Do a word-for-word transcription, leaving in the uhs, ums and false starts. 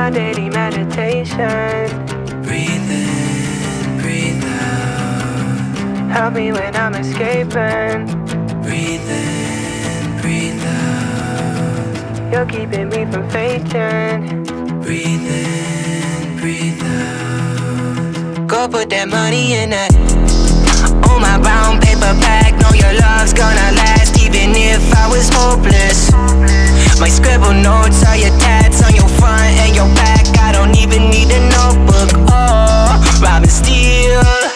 my daily meditation. Breathe in, breathe out. Help me when I'm escaping. Breathe in, breathe out. You're keeping me from fainting. Breathe in, breathe out. Go put that money in that. On my brown paper bag, know your love's gonna last, even if I was hopeless. My scribble notes are your tats on your front and your back. I don't even need a notebook. Oh, Robin Steele.